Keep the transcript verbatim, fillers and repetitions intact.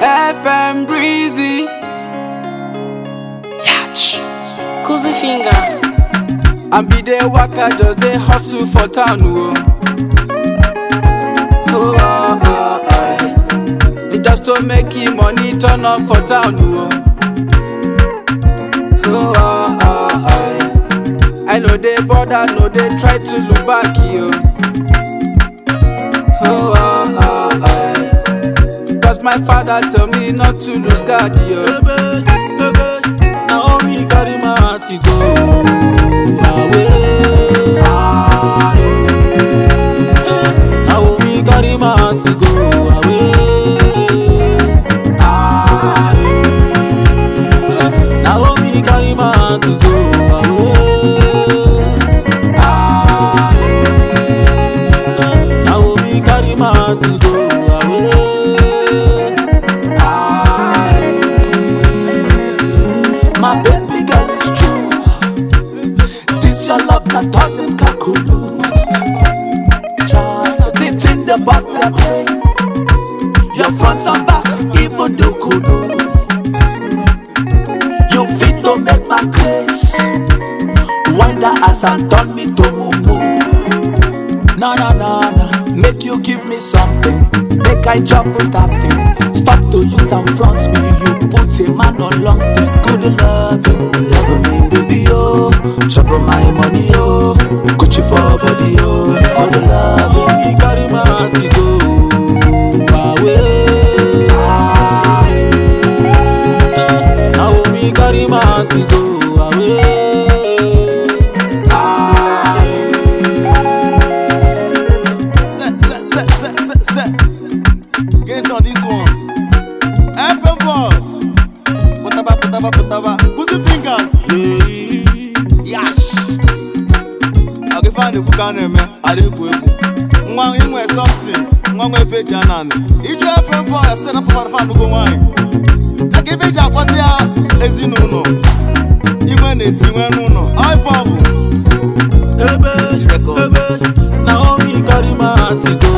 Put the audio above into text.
F M Breezy. Yach. Kuzi finger. I be the worker, just they hustle for town. Oh, oh, oh, oh, oh. It just to make him money turn up for town. Oh, oh, oh, oh, oh. I know they bother, know they try to look back here. Oh, oh, oh, oh. Cause my father told me not to lose God. Yo. Baby, baby, now me carry my heart to go away. Ah, yeah. Now me carry my heart to go away. Ah, yeah. Now me carry my heart to go away. Ah, yeah. Now me carry my heart to go away. Ah, yeah. My baby girl is true. This your love that doesn't calculate. Child, they think the boss they play. Your front and back, even the kudu. You fit to make my grace. Wonder as I done me to mumu. No, no, no, no. Make you give me something. Make I jump with that thing. Stop to use and front me. You put a man on long thing. Good loving, love me, baby, oh. Chop on my money, oh. Gucci for body, oh. Good loving. Me carry my heart to go away. Ah, yeah. Now me carry my heart to go away. Ah, yeah. Set, set, set, set, set, set. Guess on this one. F M boy. Potaba, potaba, potaba. Kuzi fingers. Yash. I'll give find the book on him. I didn't go. One in where something. One way page and on. If you F M boy, I set up a fan to go wine. I give it up. What's here? As you know. Even as you know. I follow. Now me carry my heart to go.